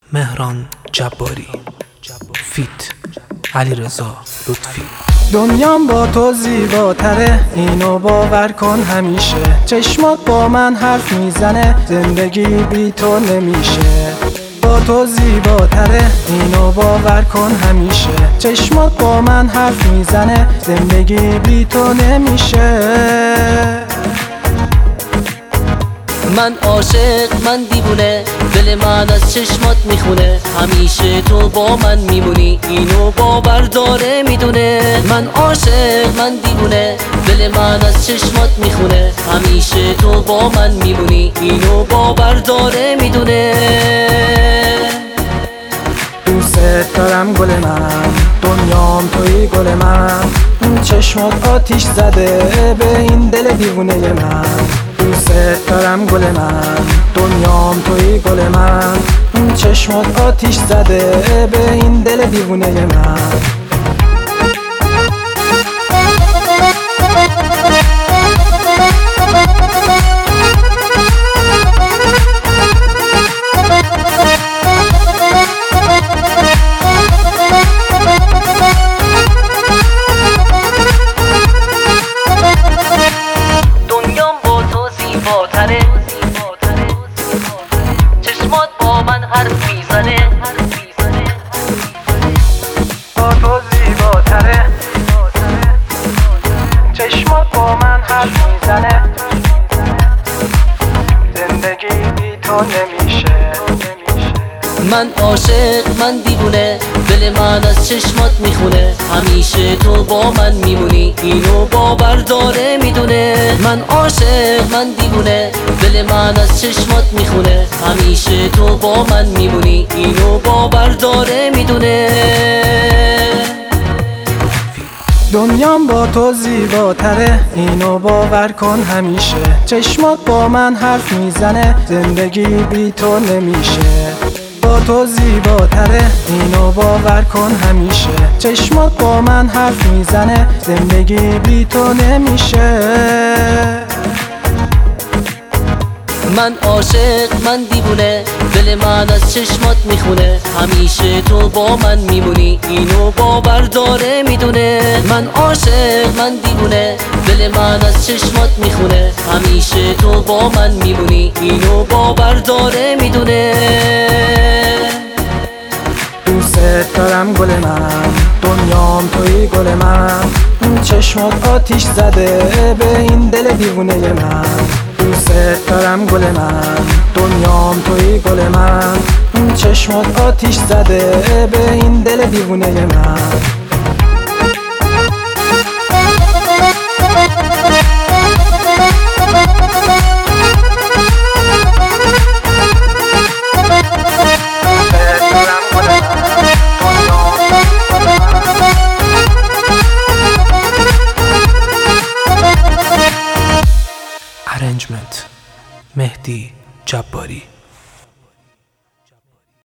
مهران جباری فیت علیرضا لطفی. دنیام با تو زیباتره، اینو باور کن همیشه. چشمات با من حرف میزنه، زندگی بی تو نمیشه. با تو زیباتره، اینو باور کن همیشه. چشمات با من حرف میزنه، زندگی بی تو نمیشه. من عاشق، من دیوونه، دل من از چشمات میخونه. همیشه تو با من میمونی، اینو باور داره میدونه. من عاشق، من دیوونه، دل من از چشمات میخونه. همیشه تو با من میمونی، اینو باور داره میدونه. دوست دارم گل من، دنیام توی گل من. این چشمات آتیش زده به این دل دیوونه من. دوست دارم گل من، دنیام توی گل من. این چشمات آتیش زده به این دل دیوونه من. چشمات با من حرف میزنه، با تو زیباتره. چشمات با من حرف میزنه، زندگی بی تو نمیشه. من عاشق، من دیوونه، دل من از چشمات میخونه. همیشه تو با من میمونی، اینو باور داره میدونه. من عاشق، من دیوونه، دل من از چشمات میخونه. همیشه تو با من میمونی، اینو باور داره میدونه. دنیام با تو زیباتره، اینو باور کن همیشه. چشمات با من حرف میزنه، زندگی بی تو نمیشه. با تو زیباتره، اینو باور کن همیشه. چشمات با من حرف میزنه، زندگی بی تو نمیشه. من عاشق، من دیوونه، دل من از چشمات میخونه. همیشه تو با من میمونی، اینو باور داره میدونه. من عاشق، من دیوونه، دل من از چشمات میخونه. همیشه تو با من میمونی، اینو باور داره میدونه. دوست دارم گل من، دنیام توی گل من. این چشمات آتیش زده به این دل دیوونه من. دوست دارم گل من، دنیام توی گل من. این چشمات آتیش زده به این دل دیوونه من. ارنجمنت مهدی جباری.